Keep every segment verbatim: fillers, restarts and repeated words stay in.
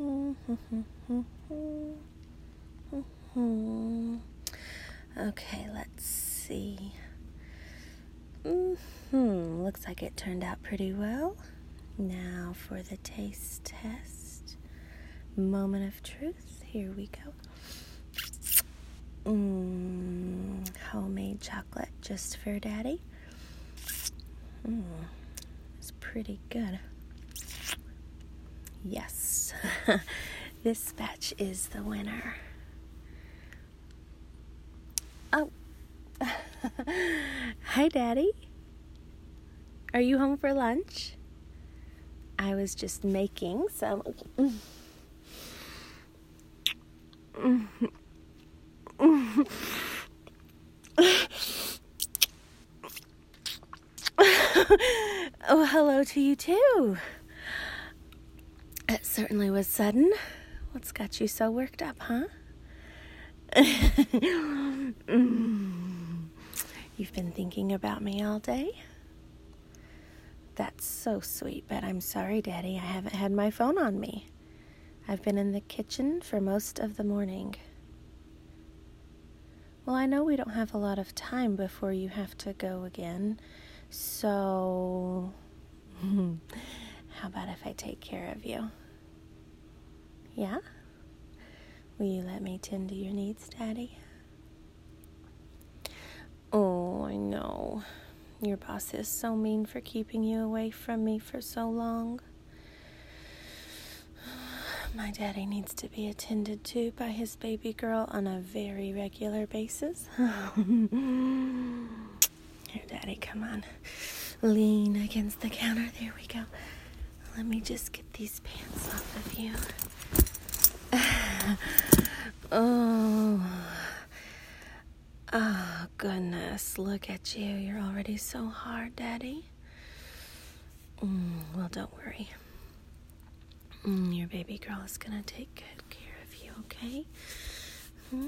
Okay, let's see. Mm-hmm. Looks like it turned out pretty well. Now for the taste test. Moment of truth. Here we go. Mm, homemade chocolate just for Daddy. Mm, it's pretty good. Yes, this batch is the winner. Oh, hi Daddy. Are you home for lunch? I was just making some... Oh, hello to you too. It certainly was sudden. What's got you so worked up, huh? You've been thinking about me all day? That's so sweet, but I'm sorry, Daddy, I haven't had my phone on me. I've been in the kitchen for most of the morning. Well, I know we don't have a lot of time before you have to go again, so how about if I take care of you? Yeah? Will you let me tend to your needs, Daddy? Oh, I know. Your boss is so mean for keeping you away from me for so long. My daddy needs to be attended to by his baby girl on a very regular basis. Here, Daddy, come on. Lean against the counter. There we go. Let me just get these pants off of you. Oh. Oh, goodness. Look at you. You're already so hard, Daddy. Mm, well, don't worry. Mm, your baby girl is going to take good care of you, okay? Hmm?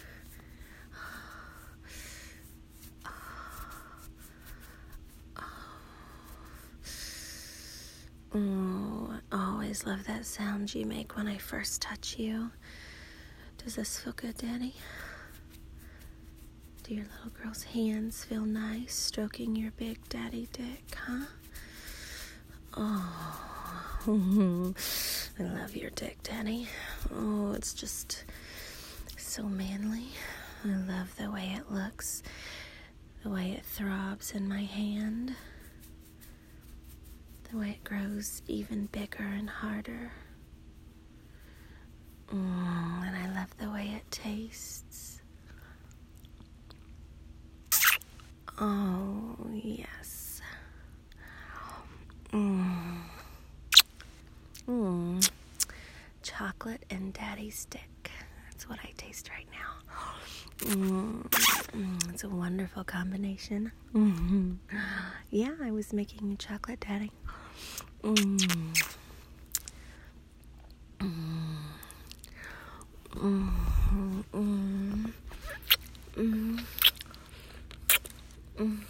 Oh, I always love that sound you make when I first touch you. Does this feel good, Daddy? Do your little girl's hands feel nice stroking your big daddy dick, huh? Oh, I love your dick, Daddy. Oh, it's just so manly. I love the way it looks, the way it throbs in my hand, the way it grows even bigger and harder. Mm, and I love the way it tastes. Oh, yes. Mm. Mm. Chocolate and Daddy's dick. That's what I taste right now. Mm. Mm. It's a wonderful combination. Mm-hmm. Yeah, I was making you chocolate, Daddy. Mm. Mm. Mm. Mm. Mm. Mm.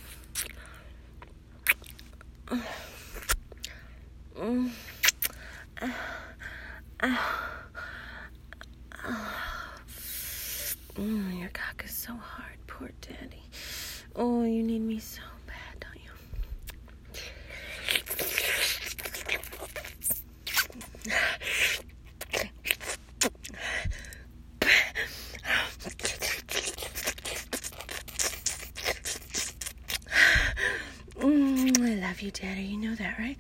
Mm. Uh, uh, uh. Mm, your cock is so hard, poor Daddy. Oh, you need me so bad, don't you? Mm, I love you, Daddy. You know that, right?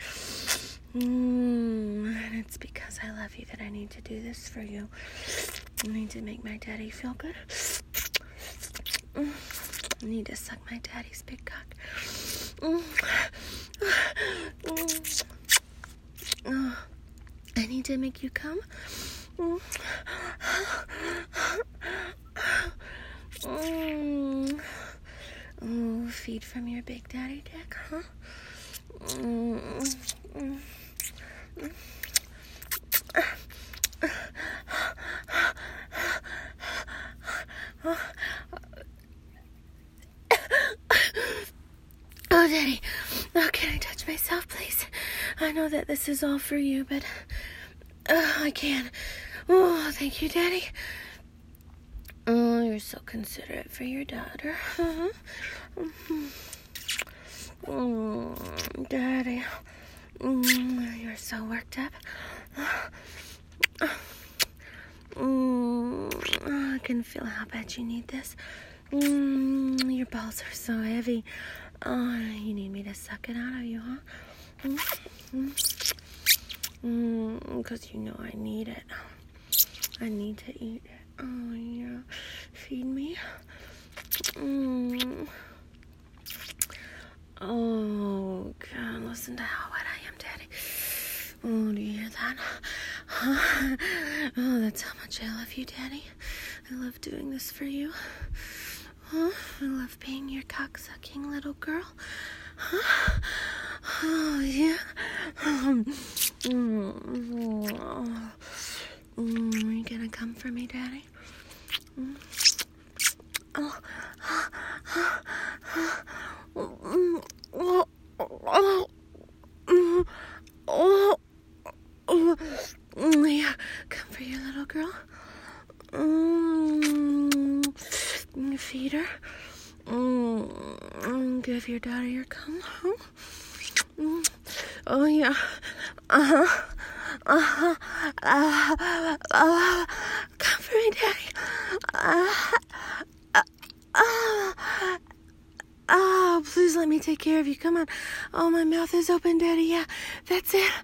Mm, and it's because I love you that I need to do this for you. I need to make my daddy feel good. Mm, I need to suck my daddy's big cock. Mm, mm, oh, I need to make you come. Mm, mm, oh, feed from your big daddy dick, huh? Mm, mm, mm. Oh, Daddy. Oh, can I touch myself, please? I know that this is all for you, but Oh, I can't. Oh, thank you, Daddy. Oh, you're so considerate for your daughter. Mm-hmm. Mm, Daddy. Mm, you're so worked up. Mm, I can feel how bad you need this. Mm, your balls are so heavy. Oh, you need me to suck it out of you, huh? Mm, mm, because you know I need it. I need to eat it. Oh, yeah. Feed me. Mm. Oh, God, listen to how wet I am, Daddy. Oh, do you hear that? Huh? Oh, that's how much I love you, Daddy. I love doing this for you. Huh? I love being your cock-sucking little girl. Huh? Oh, yeah. Mm, oh. Mm, are you gonna come for me, Daddy? Mm. Oh. Mm, oh. Oh. Mm, oh. Oh. Mm, yeah, come for your little girl. Mm, feed her. Mm, give your daddy your cum. Mm, oh, yeah. Uh-huh. Uh-huh. Uh, uh, come for me, Daddy. Uh, uh, uh, oh, please let me take care of you. Come on. Oh, my mouth is open, Daddy. Yeah, that's it.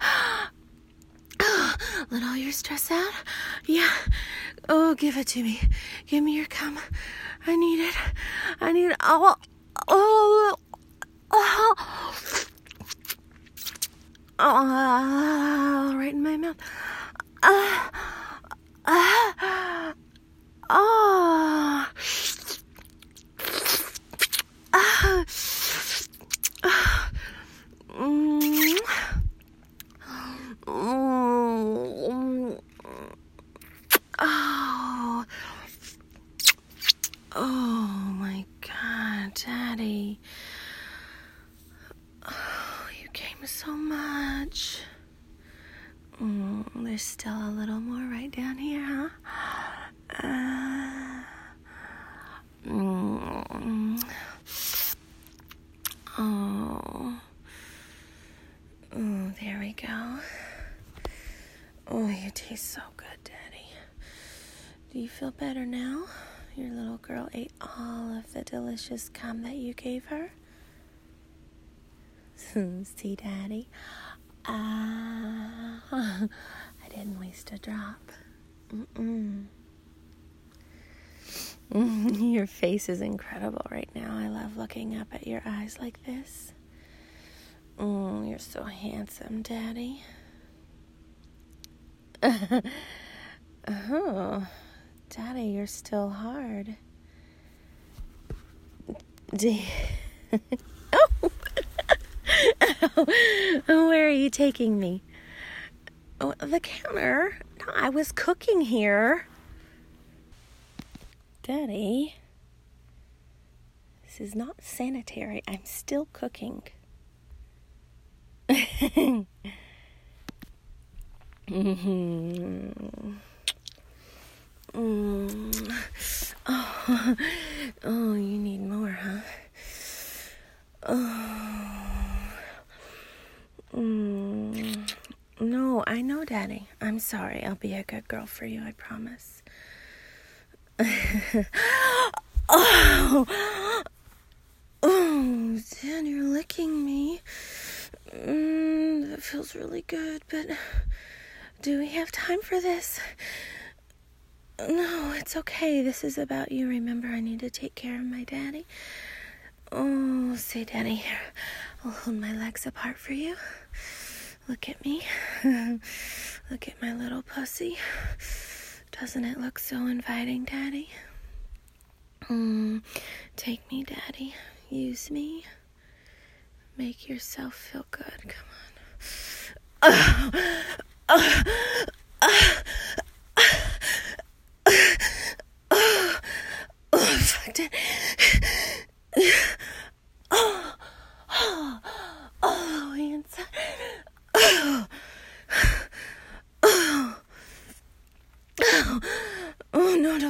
Let all your stress out. Yeah. Oh, give it to me. Give me your cum. I need it. I need it. Oh, oh, oh, oh, right in my mouth. Ah, ah, ah, ah, ah. Mm. Mm. Oh, oh my God, Daddy. Oh, you came so much. Mm, there's still a little more right down here, huh? Uh, mm, oh. Oh, there we go. Oh, you taste so good, Daddy. Do you feel better now? Your little girl ate all of the delicious cum that you gave her. See, Daddy? Ah, uh, I didn't waste a drop. Mm-mm. Mm, your face is incredible right now. I love looking up at your eyes like this. Mm, you're so handsome, Daddy. Oh, Daddy, you're still hard. Do you... Oh! Oh, where are you taking me? Oh, the counter. No, I was cooking here. Daddy, this is not sanitary. I'm still cooking. Mm-hmm. Mm. Oh, oh, you need more, huh? Oh. Mm. No, I know, Daddy. I'm sorry. I'll be a good girl for you, I promise. Oh, oh, Dad, you're licking me. Mm, that feels really good, but do we have time for this? No, it's okay. This is about you. Remember, I need to take care of my daddy. Oh, say, Daddy, here. I'll hold my legs apart for you. Look at me. Look at my little pussy. Doesn't it look so inviting, Daddy? Mm, take me, Daddy. Use me. Make yourself feel good. Come on. Oh, oh, oh, oh, oh, I fucked it. Oh, oh, oh, inside. Oh, oh,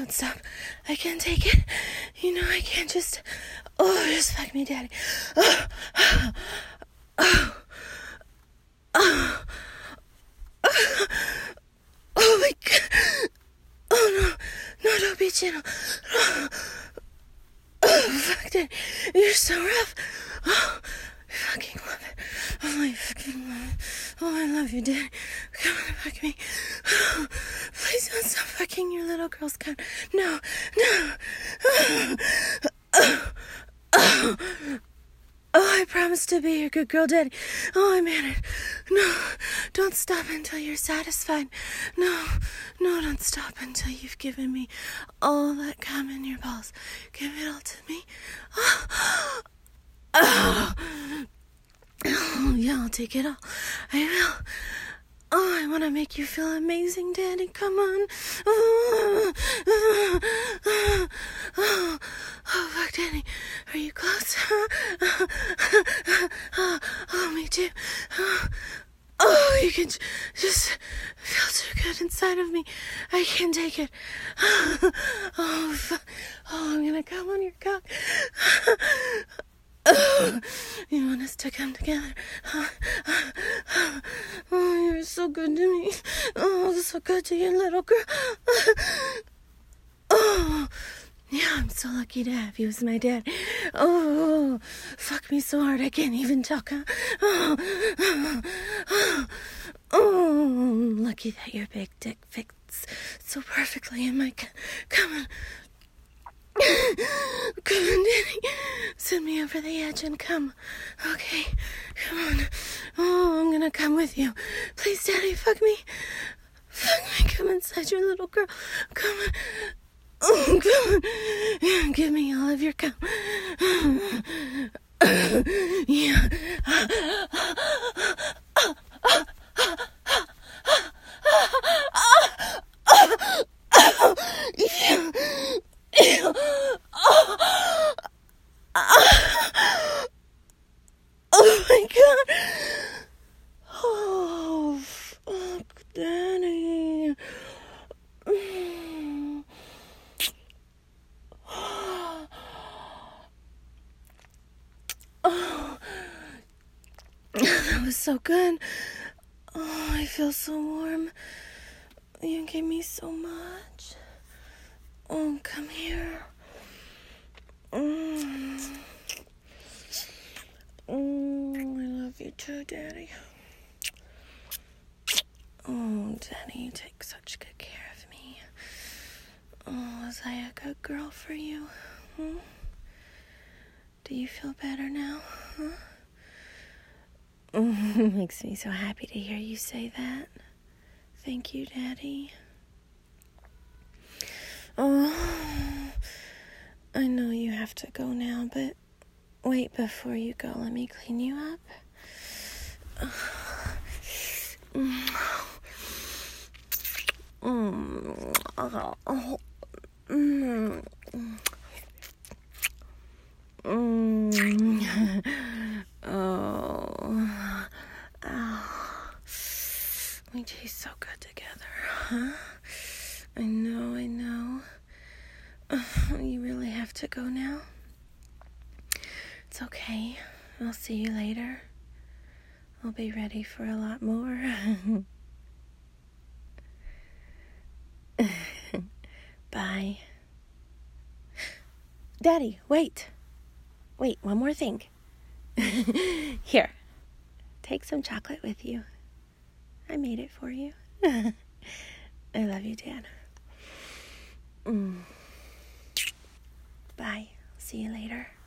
don't stop. I can't take it. You know I can't just... Oh, just fuck me, Daddy. Oh, oh, oh, oh, oh, oh my God. Oh, no. No, don't be gentle. Oh, oh fuck, Daddy. You're so rough. Oh, I fucking love it. Oh, I fucking love it. Oh, I love you, Daddy. Come on, fuck me. Oh, please don't stop fucking your little girl's cunt. No, no. Oh, oh, oh. Oh, I promise to be your good girl, Daddy. Oh, I meant it. No, don't stop until you're satisfied. No, no, don't stop until you've given me all that cum in your balls. Give it all to me. Oh, oh. Oh, yeah, I'll take it all. I will. Oh, I want to make you feel amazing, Daddy. Come on. Oh, oh, oh, oh, oh fuck, Daddy. Are you close? Oh, oh, oh, me too. Oh, oh, you can just feel too good inside of me. I can take it. Oh, fuck. Oh, I'm going to come on your cock. Oh, you want us to come together? Oh, you're so good to me. Oh, so good to your little girl. Oh, yeah, I'm so lucky to have you as my dad. Oh, fuck me so hard I can't even talk. Huh? Oh, oh, oh, oh, lucky that your big dick fits so perfectly in my... Come on. Come on, Daddy. Send me over the edge and come. Okay, come on. Oh, I'm gonna come with you. Please, Daddy, fuck me. Fuck me. Come inside your little girl. Come on. Oh, come on. Give me all of your cum. Yeah. Oh my God. Oh, fuck, Daddy. Mm. Oh, that was so good. Oh, I feel so warm. You gave me so much. Oh, come here. Mm. Mm, I love you too, Daddy. Oh, Daddy, you take such good care of me. Oh, was I a good girl for you? Hmm? Do you feel better now? Huh? Oh, makes me so happy to hear you say that. Thank you, Daddy. Oh, I know you have to go now, but wait, before you go, let me clean you up. Mm. Oh. Mm. Mm. Oh. Oh. We taste so good together, huh? I know, I know. Oh, you really have to go now? It's okay. I'll see you later. I'll be ready for a lot more. Bye. Daddy, wait. Wait, one more thing. Here. Take some chocolate with you. I made it for you. I love you, Dad. Mm. Bye. See you later.